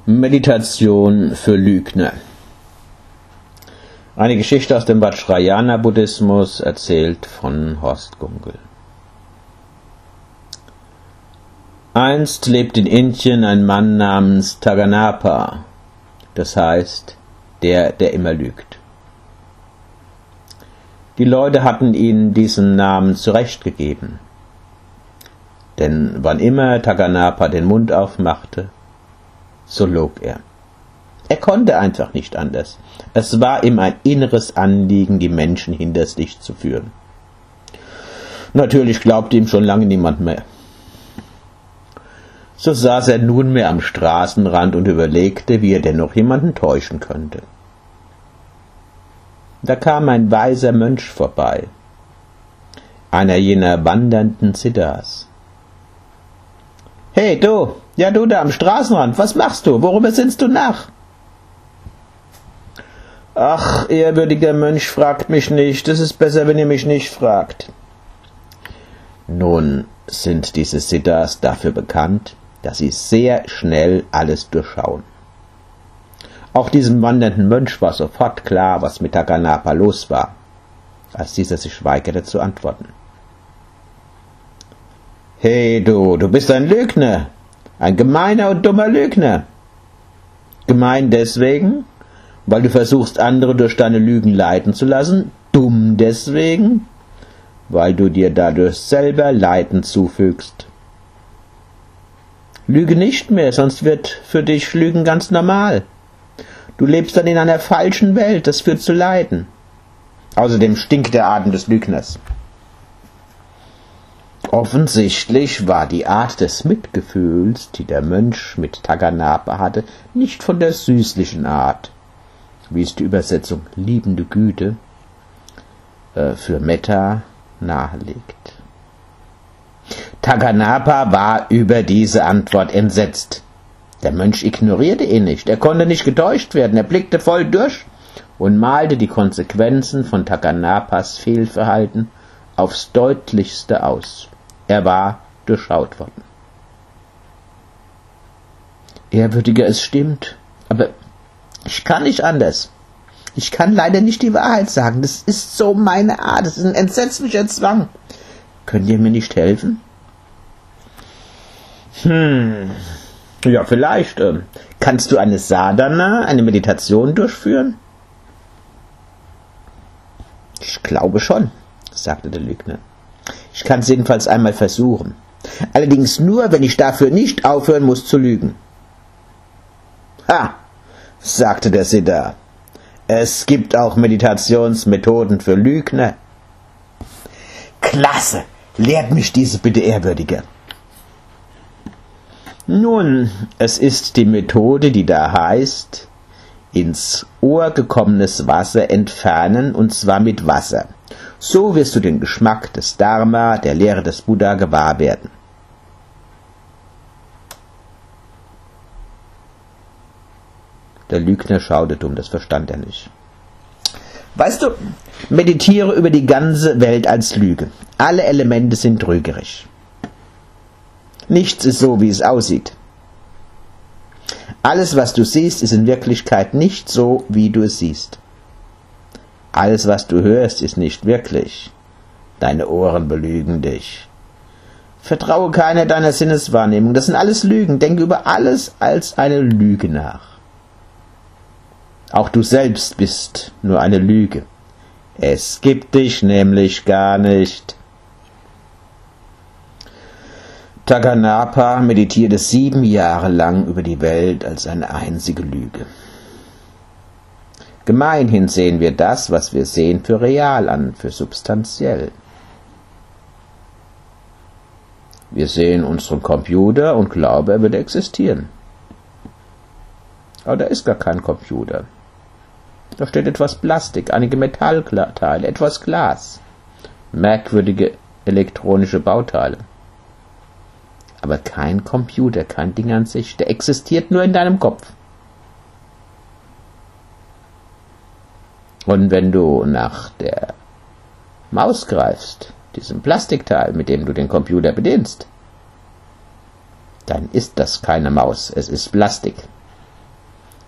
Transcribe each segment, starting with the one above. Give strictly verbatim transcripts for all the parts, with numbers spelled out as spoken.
Meditation für Lügner. Eine Geschichte aus dem Vajrayana-Buddhismus, erzählt von Horst Gunkel. Einst lebt in Indien ein Mann namens Taganapa, das heißt, der, der immer lügt. Die Leute hatten ihm diesen Namen zurechtgegeben, denn wann immer Taganapa den Mund aufmachte, so log er. Er konnte einfach nicht anders. Es war ihm ein inneres Anliegen, die Menschen hinters Licht zu führen. Natürlich glaubte ihm schon lange niemand mehr. So saß er nunmehr am Straßenrand und überlegte, wie er denn noch jemanden täuschen könnte. Da kam ein weiser Mönch vorbei, einer jener wandernden Siddhas. »Hey, du, ja du da am Straßenrand, was machst du? Worüber sinnst du nach?« »Ach, ehrwürdiger Mönch, fragt mich nicht, es ist besser, wenn ihr mich nicht fragt.« Nun sind diese Siddhas dafür bekannt, dass sie sehr schnell alles durchschauen. Auch diesem wandernden Mönch war sofort klar, was mit Taganapa los war, als dieser sich weigerte zu antworten. »Hey du, du bist ein Lügner, ein gemeiner und dummer Lügner. Gemein deswegen, weil du versuchst, andere durch deine Lügen leiden zu lassen, dumm deswegen, weil du dir dadurch selber Leiden zufügst. Lüge nicht mehr, sonst wird für dich Lügen ganz normal. Du lebst dann in einer falschen Welt, das führt zu Leiden. Außerdem stinkt der Atem des Lügners.« Offensichtlich war die Art des Mitgefühls, die der Mönch mit Taganapa hatte, nicht von der süßlichen Art, wie es die Übersetzung liebende Güte äh, für Metta nahelegt. Taganapa war über diese Antwort entsetzt. Der Mönch ignorierte ihn nicht, er konnte nicht getäuscht werden, er blickte voll durch und malte die Konsequenzen von Taganapas Fehlverhalten aufs deutlichste aus. Er war durchschaut worden. »Ehrwürdiger, es stimmt, aber ich kann nicht anders. Ich kann leider nicht die Wahrheit sagen, das ist so meine Art, das ist ein entsetzlicher Zwang. Könnt ihr mir nicht helfen?« »Hm, ja, vielleicht. Äh, kannst du eine Sadhana, eine Meditation durchführen?« »Ich glaube schon«, sagte der Lügner. »Ich kann es jedenfalls einmal versuchen. Allerdings nur, wenn ich dafür nicht aufhören muss zu lügen.« »Ha«, sagte der Siddha, »es gibt auch Meditationsmethoden für Lügner.« »Klasse, lehrt mich diese bitte, Ehrwürdiger.« »Nun, es ist die Methode, die da heißt, ins Ohr gekommenes Wasser entfernen, und zwar mit Wasser. So wirst du den Geschmack des Dharma, der Lehre des Buddha, gewahr werden.« Der Lügner schaute dumm, das verstand er nicht. »Weißt du, meditiere über die ganze Welt als Lüge. Alle Elemente sind trügerisch. Nichts ist so, wie es aussieht. Alles, was du siehst, ist in Wirklichkeit nicht so, wie du es siehst. Alles, was du hörst, ist nicht wirklich. Deine Ohren belügen dich. Vertraue keiner deiner Sinneswahrnehmung. Das sind alles Lügen. Denke über alles als eine Lüge nach. Auch du selbst bist nur eine Lüge. Es gibt dich nämlich gar nicht. Taganapa meditierte sieben Jahre lang über die Welt als eine einzige Lüge. Gemeinhin sehen wir das, was wir sehen, für real an, für substanziell. Wir sehen unseren Computer und glauben, er würde existieren. Aber da ist gar kein Computer. Da steht etwas Plastik, einige Metallteile, etwas Glas, merkwürdige elektronische Bauteile. Aber kein Computer, kein Ding an sich, der existiert nur in deinem Kopf. Und wenn du nach der Maus greifst, diesem Plastikteil, mit dem du den Computer bedienst, dann ist das keine Maus, es ist Plastik.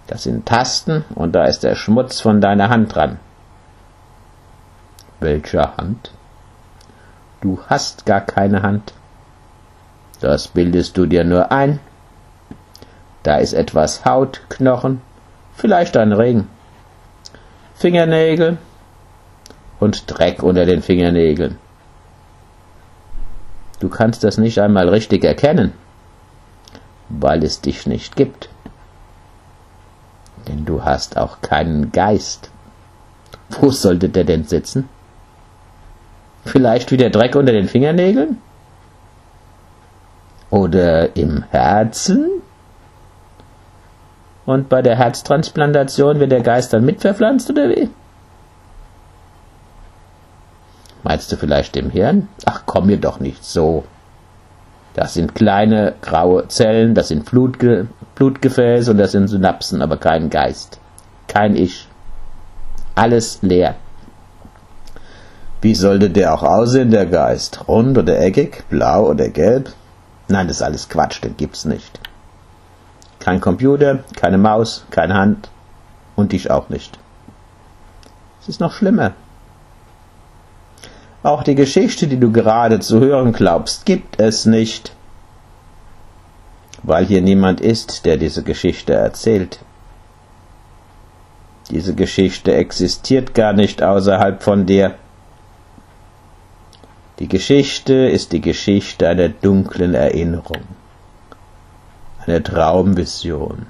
Das sind Tasten und da ist der Schmutz von deiner Hand dran. Welcher Hand? Du hast gar keine Hand. Das bildest du dir nur ein. Da ist etwas Haut, Knochen, vielleicht ein Ring, Fingernägel und Dreck unter den Fingernägeln. Du kannst das nicht einmal richtig erkennen, weil es dich nicht gibt. Denn du hast auch keinen Geist. Wo sollte der denn sitzen? Vielleicht wie der Dreck unter den Fingernägeln? Oder im Herzen? Und bei der Herztransplantation wird der Geist dann mitverpflanzt, oder wie? Meinst du vielleicht im Hirn? Ach, komm mir doch nicht so. Das sind kleine graue Zellen, das sind Blutge- Blutgefäße und das sind Synapsen, aber kein Geist. Kein Ich. Alles leer. Wie sollte der auch aussehen, der Geist? Rund oder eckig? Blau oder gelb? Nein, das ist alles Quatsch, den gibt's nicht. Kein Computer, keine Maus, keine Hand und dich auch nicht. Es ist noch schlimmer. Auch die Geschichte, die du gerade zu hören glaubst, gibt es nicht, weil hier niemand ist, der diese Geschichte erzählt. Diese Geschichte existiert gar nicht außerhalb von dir. Die Geschichte ist die Geschichte einer dunklen Erinnerung, einer Traumvision.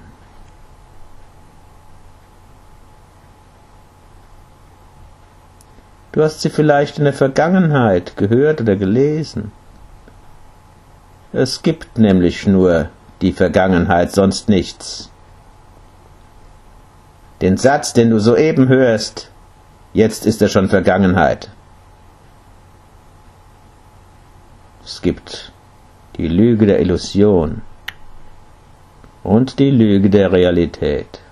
Du hast sie vielleicht in der Vergangenheit gehört oder gelesen. Es gibt nämlich nur die Vergangenheit, sonst nichts. Den Satz, den du soeben hörst, jetzt ist er schon Vergangenheit. Es gibt die Lüge der Illusion und die Lüge der Realität.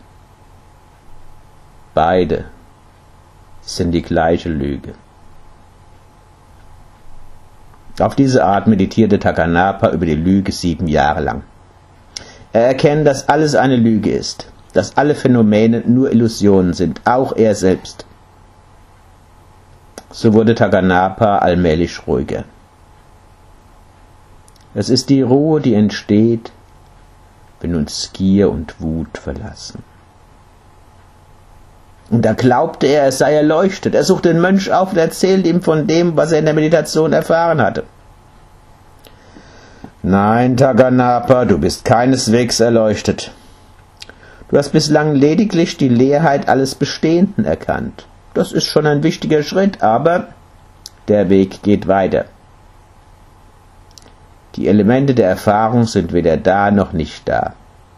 Beide sind die gleiche Lüge. Auf diese Art meditierte Takanapa über die Lüge sieben Jahre lang. Er erkennt, dass alles eine Lüge ist, dass alle Phänomene nur Illusionen sind, auch er selbst. So wurde Takanapa allmählich ruhiger. Es ist die Ruhe, die entsteht, wenn uns Gier und Wut verlassen. Und da glaubte er, es sei erleuchtet. Er suchte den Mönch auf und erzählte ihm von dem, was er in der Meditation erfahren hatte. Nein, Takanapa, du bist keineswegs erleuchtet. Du hast bislang lediglich die Leerheit alles Bestehenden erkannt. Das ist schon ein wichtiger Schritt, aber der Weg geht weiter. Die Elemente der Erfahrung sind weder da noch nicht da.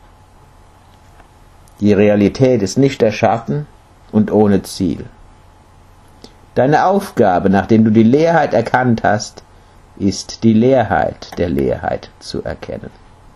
Die Realität ist nicht erschaffen und ohne Ziel. Deine Aufgabe, nachdem du die Leerheit erkannt hast, ist die Leerheit der Leerheit zu erkennen.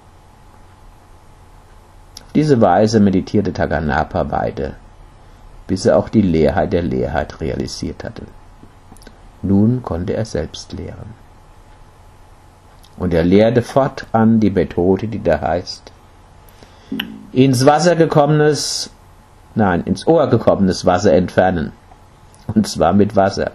Auf diese Weise meditierte Takanapa weiter, bis er auch die Leerheit der Leerheit realisiert hatte. Nun konnte er selbst lehren. Und er lehrte fortan die Methode, die da heißt, ins Wasser gekommenes, nein, ins Ohr gekommenes Wasser entfernen. Und zwar mit Wasser.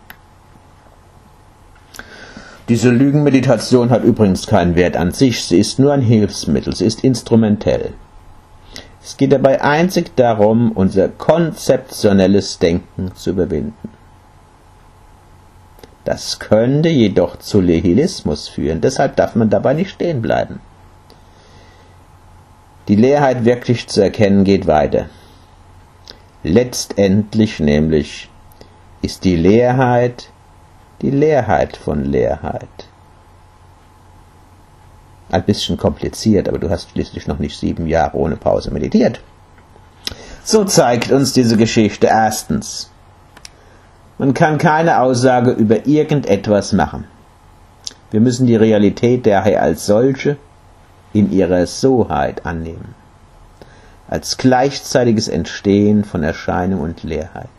Diese Lügenmeditation hat übrigens keinen Wert an sich, sie ist nur ein Hilfsmittel, sie ist instrumentell. Es geht dabei einzig darum, unser konzeptionelles Denken zu überwinden. Das könnte jedoch zu Nihilismus führen, deshalb darf man dabei nicht stehen bleiben. Die Leerheit wirklich zu erkennen geht weiter. Letztendlich nämlich ist die Leerheit die Leerheit von Leerheit. Ein bisschen kompliziert, aber du hast schließlich noch nicht sieben Jahre ohne Pause meditiert. So zeigt uns diese Geschichte erstens: Man kann keine Aussage über irgendetwas machen. Wir müssen die Realität daher als solche in ihrer Soheit annehmen, als gleichzeitiges Entstehen von Erscheinung und Leerheit.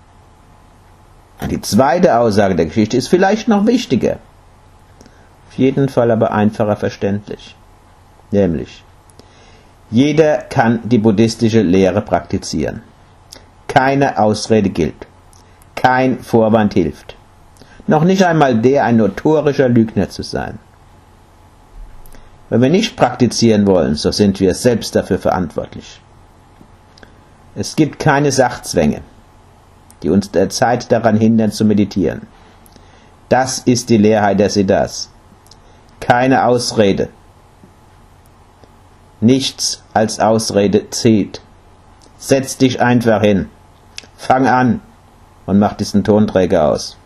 Die zweite Aussage der Geschichte ist vielleicht noch wichtiger, auf jeden Fall aber einfacher verständlich, nämlich: Jeder kann die buddhistische Lehre praktizieren. Keine Ausrede gilt. Kein Vorwand hilft. Noch nicht einmal der, ein notorischer Lügner zu sein. Wenn wir nicht praktizieren wollen, so sind wir selbst dafür verantwortlich. Es gibt keine Sachzwänge, die uns derzeit daran hindern zu meditieren. Das ist die Lehrheit der Siddhas. Keine Ausrede. Nichts als Ausrede zählt. Setz dich einfach hin. Fang an und mach diesen Tonträger aus.